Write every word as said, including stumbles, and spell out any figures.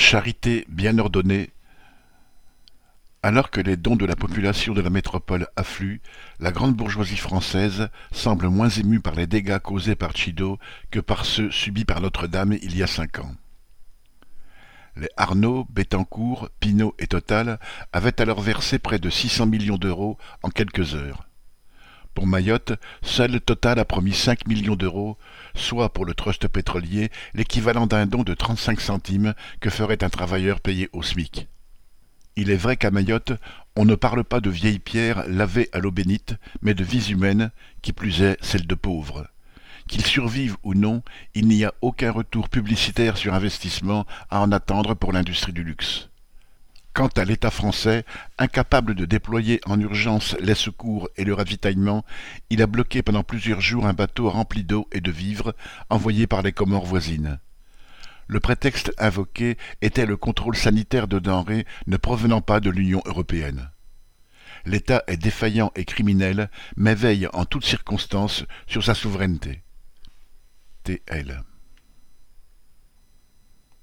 charité bien ordonnée. Alors que les dons de la population de la métropole affluent, la grande bourgeoisie française semble moins émue par les dégâts causés par Chido que par ceux subis par Notre-Dame il y a cinq ans. Les Arnaud, Bettencourt, Pinault et Total avaient alors versé près de six cents millions d'euros en quelques heures. Pour Mayotte, seul Total a promis cinq millions d'euros, soit pour le trust pétrolier l'équivalent d'un don de trente-cinq centimes que ferait un travailleur payé au SMIC. Il est vrai qu'à Mayotte, on ne parle pas de vieilles pierres lavées à l'eau bénite, mais de vies humaines, qui plus est celles de pauvres. Qu'ils survivent ou non, il n'y a aucun retour publicitaire sur investissement à en attendre pour l'industrie du luxe. Quant à l'État français, incapable de déployer en urgence les secours et le ravitaillement, il a bloqué pendant plusieurs jours un bateau rempli d'eau et de vivres envoyé par les Comores voisines. Le prétexte invoqué était le contrôle sanitaire de denrées ne provenant pas de l'Union européenne. L'État est défaillant et criminel, mais veille en toutes circonstances sur sa souveraineté. T L